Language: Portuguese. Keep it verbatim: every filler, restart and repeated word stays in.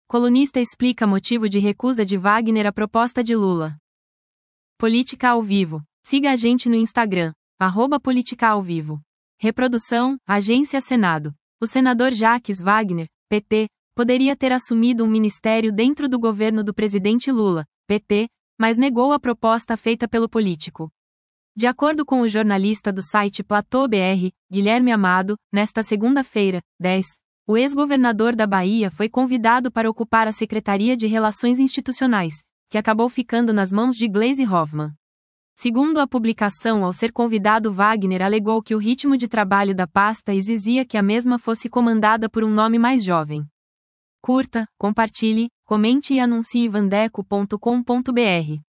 Colunista explica motivo de recusa de Wagner à proposta de Lula. Política ao vivo. Siga a gente no Instagram, arroba Política ao Vivo. Reprodução, Agência Senado. O senador Jacques Wagner, P T, poderia ter assumido um ministério dentro do governo do presidente Lula, P T, mas negou a proposta feita pelo político. De acordo com o jornalista do site Platô B R, Guilherme Amado, nesta segunda-feira, dez, o ex-governador da Bahia foi convidado para ocupar a Secretaria de Relações Institucionais, que acabou ficando nas mãos de Gleisi Hoffmann. Segundo a publicação, ao ser convidado, Wagner alegou que o ritmo de trabalho da pasta exigia que a mesma fosse comandada por um nome mais jovem. Curta, compartilhe, comente e anuncie vandeco ponto com ponto br.